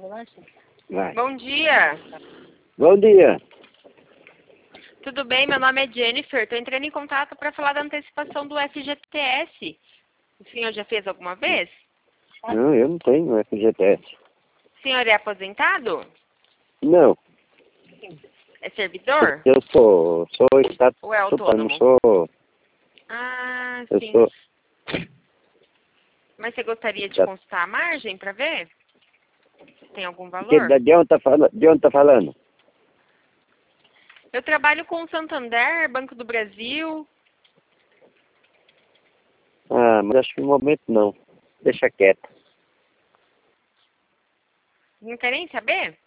Vai. Bom dia. Bom dia. Tudo bem? Meu nome é Jennifer. Estou entrando em contato para falar da antecipação do FGTS. O senhor já fez alguma vez? Não, eu não tenho FGTS. O senhor é aposentado? Não, É servidor? eu sou Ou é autônomo, autônomo? Ah, eu sim. sou, Mas você gostaria de tá. consultar a margem para ver? Tem algum Que, valor? de onde tá falando? Eu trabalho com o Santander, Banco do Brasil. Ah, mas acho que no momento não. Deixa quieto. Não querem saber?